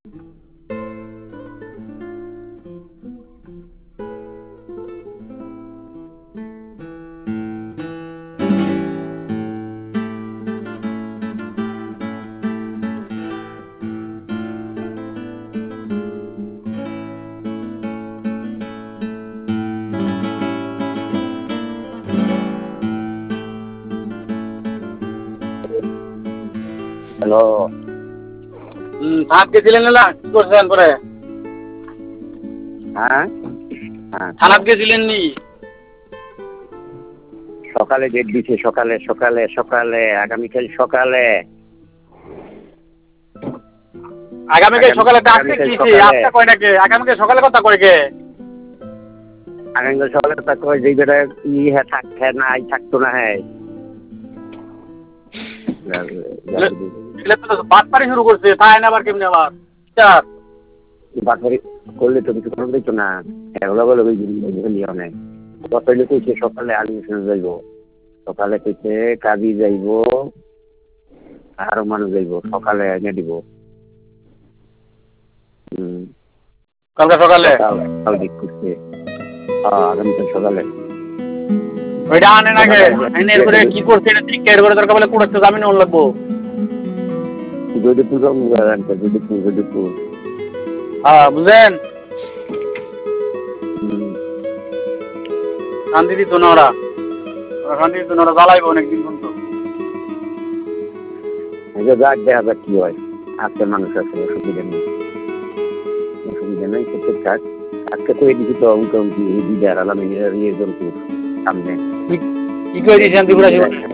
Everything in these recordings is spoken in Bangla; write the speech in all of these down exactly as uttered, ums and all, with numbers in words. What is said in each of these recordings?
হ্যালো। হুম, থানাত গেছিলেন না? কি করছেন পরে? হ্যাঁ হ্যাঁ থানাত গেছিলেন নি? সকালে ডেট দিছে, সকালে সকালে সকালে আগামীকাল সকালে আগামীকাল সকালে তো আজকে আগামীকাল কিছে সকালে আজকে কয় নাকি আগামীকাল সকালে কথা কয় কে? আগামীকাল সকালে তা কয় যে বেটা ই হ্যাঁ থাক হ্যাঁ নাই থাকতো না হ্যাঁ এগুলো তো বাটপারি শুরু করছে তাই না আবার কেমনে আবার চার বাটপারি করলে তো কিছু করবে তো না এগুলো বলে ওই অনেক গতলে কইছে সকালে আলিমিশন যাইব, সকালে কইছে কাজী যাইব আরো মানুষ যাইব, সকালে এনে দিব। হুম কালকে সকালে কাল ঠিক করছে। হ্যাঁ আগামীকাল সকালে ওইটা আনেন আগে আইনের করে কি করছে এটা ঠিক এর করে দরকার বলে কোর্টে জামিন হল লাগবো। জয়দেবপুর জয়দেবপুর জয়দেবপুর হ্যাঁ বুঝলেন শান্তি দিত না ওরা ওরা শান্তি দিত না ওরা জ্বালাইবো অনেকদিন পর্যন্ত। যাক দেখা যাক কি হয়, আজকে মানুষ আছে অসুবিধা নেই অসুবিধা নেই প্রত্যেক কাজ আজকে করে দিচ্ছি তো উল্টো উল্টি এই দিদার আলামী ইয়ে জন্তু সামনে কি করে দিয়েছেন ত্রিপুরা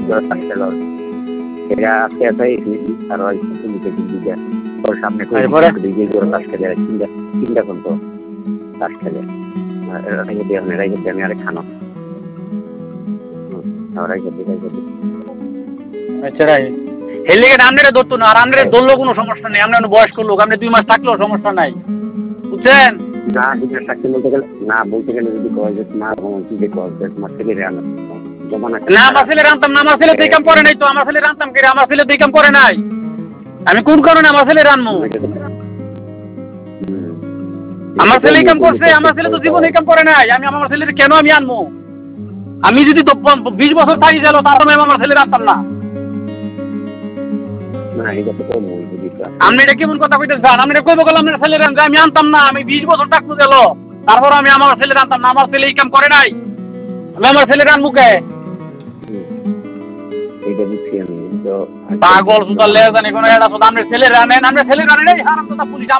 এরা আজকে আসাই আর দিদা তোর সামনে তাস খেলে চিন্তা চিন্তা করতো তাস খেলে রাইকে দিয়ে রাইকে দিয়ে আমি আরেক খানো রাইকে দিয়ে রাইকে দিয়ে আচ্ছা রাই হেলে গেলে আমনের ধরতো না আর আমনের ধরলেও কোনো সমস্যা নেই, আমরা বয়স্ক লোক আপনি দুই মাস থাকলেও সমস্যা নাই বুঝছেন। না দুই মাস থাকতে বলতে গেলে না বলতে গেলে যদি কয় যে তোমার কি যে কয় তোমার ছেলে আনো না আমার ছেলে রান্তাম না, আমার ছেলে দুই কাম করে নাই তো, আমার ছেলে রান্তাম কি আমার ছেলে দুই কাম করে নাই, আমি কোন কারণে আমার ছেলে রানমু? আমার ছেলে এই কাম করছে, আমার ছেলে তো জীবনে এই কাম করে নাই, আমি আমার ছেলের কেন আমি আনবো? আমি যদি বিশ বছর থাকি গেল তার আমি আমার ছেলে রান্তাম না। আপনি এটা কেমন কথা কইতে চান? আপনি কইব গেলাম আপনার ছেলে রান আমি আনতাম না, আমি বিশ বছর থাকতে গেল তারপর আমি আমার ছেলে রান্তাম না, আমার ছেলে এই কাম করে নাই, আমি আমার ছেলে রানবো কে? পাগল সুতার লেজ জানি কোনো একটা আপনার ছেলে রানেন, আপনার ছেলে রানেন এই হারাম কথা পুলিশ